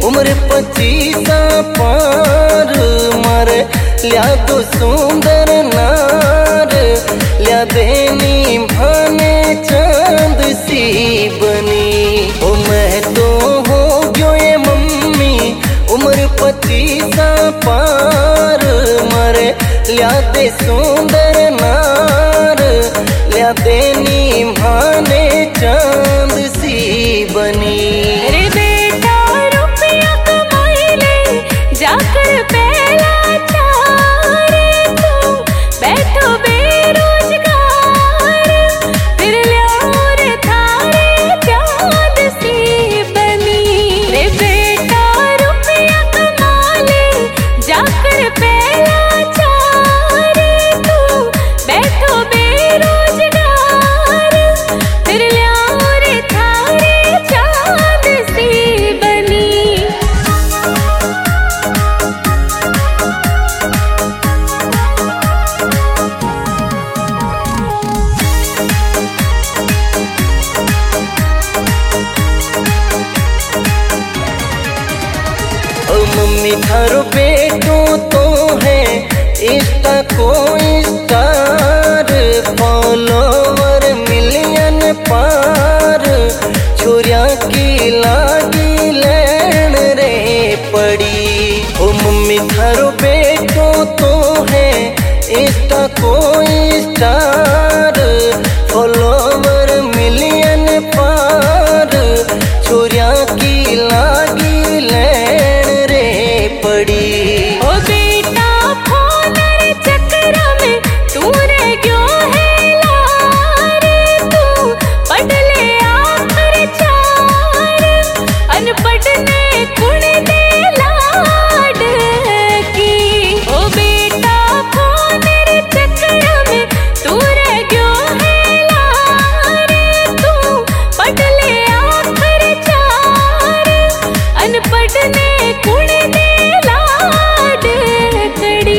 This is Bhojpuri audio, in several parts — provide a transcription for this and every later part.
उम्र 25 पार मारे लिया तो सुंदर नार लिया देनी भाने चांद सी बनी। ओ मैं तो हो गयो ये मम्मी उम्र 25 पार मारे लिया दे सुंदर नार लिया देनी भाने चांद सी बनी। रे बेटा रुपया कमाई ले जाकर पहला चार तू बैठो बेरोजगार फिर ल्याओ रे थारे चांद सी बनी। रे बेटा रुपया कमा ले जाकर पहला चार तू बैठो बेरोजगार फिर ल्याओ रे थारे चांद सी बनी। ओ मम्मी थारो बेटो तो है इंस्टा को स्टार फॉलोवर मिलियन पार छोरिया की लागी लैन रे पड़ी। ओ मम्मी थारो बेटो तो है इंस्टा को स्टार फॉलोवर मिलियन पार छोरिया की लागी लैन रे पड़ी। ओ बेटा फोन रे चक्कर में तू रे गयो है लार तू पढ़ ले आखिर चार अनपढ़ ने कुण दे लाड की। ओ बेटा फोन रे चक्कर में तू रे गयो है लार तू पढ़ ले आखिर चार अनपढ़ ने कुण दे लाड कड़ी।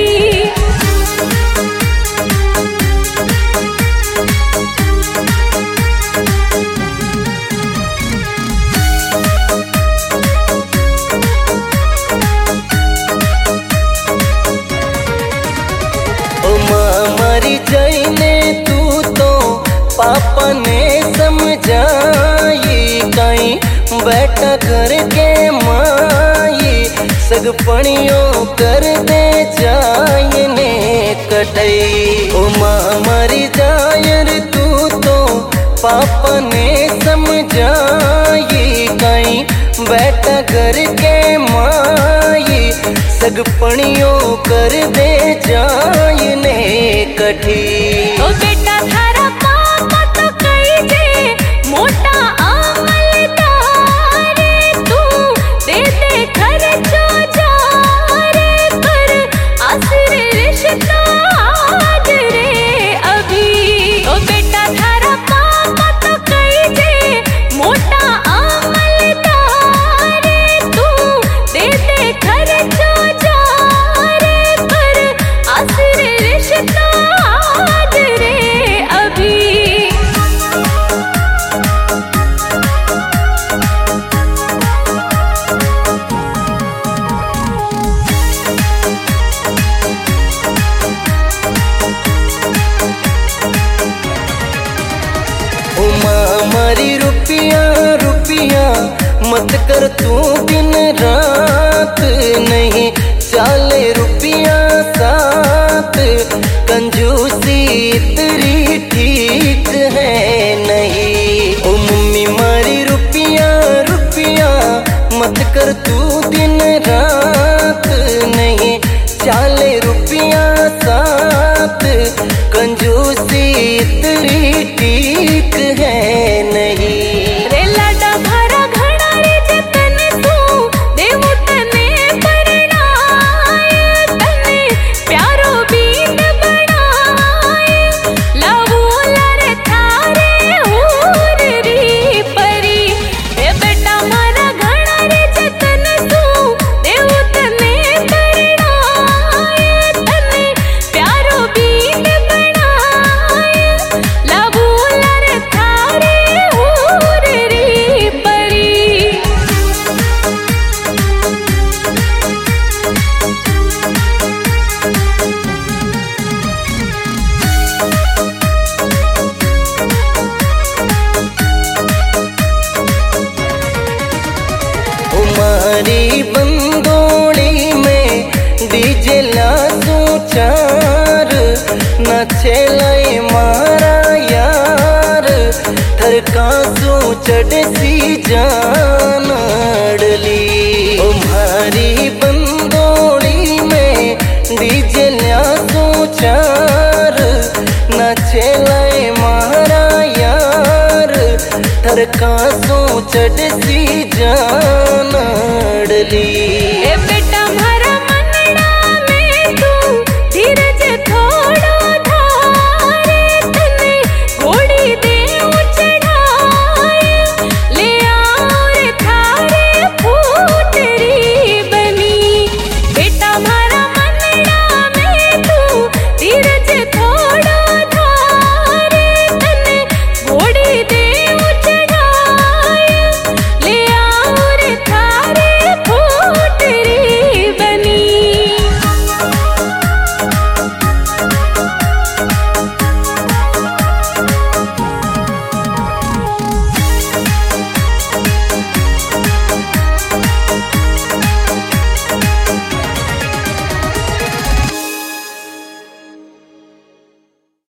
ओ माँ मरी जाइने तू तो पापा ने समझाई कहीं बैठा करके माई सगपणियों कर दे जायने कटई। ओ माँ मरी जायर तू तो पापा ने समझाई कहीं बैठा करके माई सगपणियों कर दे जायने कठी। ओ बेटा थारा पापा तो कई जे मोटा अमलदार तू दे दे खर्चो जार कर आसिर रिश्ता आज रे अभी। ओ बेटा थारा पापा तो कई जे मोटा अमलदार तू दे दे खर्चो जार कर आसिर रिश्ता आज रे अभी। ओ माँ मारी रुपया रुपया मत कर तू दिन रात नहीं चाले रुपया साथ कंजूसी इतनी ठीक है नहीं। ओ मम्मी मारी रुपया रुपया मत कर तू दिन रात नहीं चाले रुपया साथ कंजूसी इतनी ठीक है नहीं। रे लाडा भरा घड़ा रे जतन तू देव तने परणाए तने प्यारो बीन बनाए लावो लर थारे हूर री परी। ए बेटा मारा घड़ा रे जतन मारी बंदोड़ी में डीजे लासू चार नाचे लाई मारा यार थरका सू चढ़सी जान अड़ली। ओ मारी बंदोड़ी में डीजे लासू चार नाचे लाई मारा यार थरका सू चढ़सी जान अड़ली।